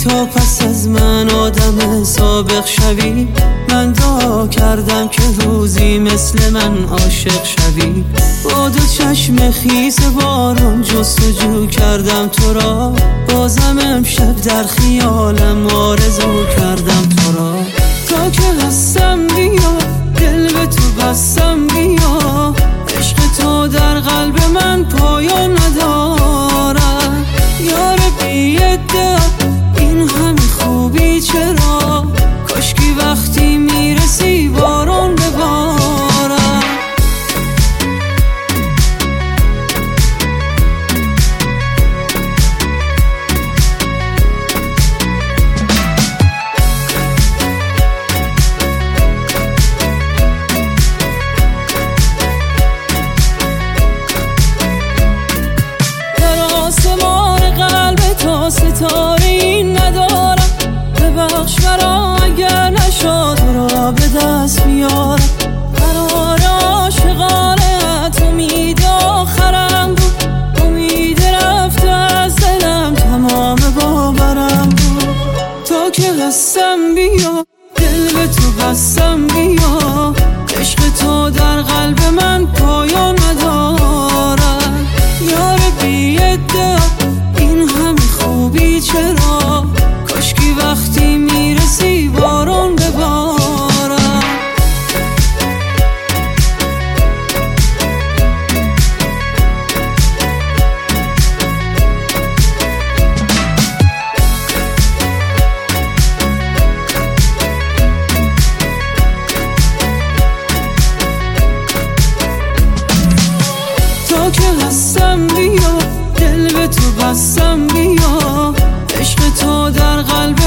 تا پس از من آدم سابق شوی. من دعا کردم که روزی مثل من عاشق شوی. با دو چشم خیس بارون جستجو کردم تو را، بازم امشب در خیالم آرزو کردم تو را. تا که هستم بیا، دل به تو بستم بیا، عشق تو در قلب من پایان ندارد. یار بی ادعا این همه خوبی چرا، کاشکی وقتی میرسی بارون ببارد. ستاره این ندارم، ببخش مرا اگر نشد تو را به دست بیارم. قرار عاشقانت امید آخرم بود، امید رفته از دلم تمام باورم بود. تا که هستم بیا، دل به تو بستم بیا، عشق تو در قلب من پایان ندارد. یار بی ادعا این همه خوبی چرا، کاشکی وقتی میرسی بارون ببارد. تا که هستم بیا، دل به تو بستم بیا، عشق تو در قلب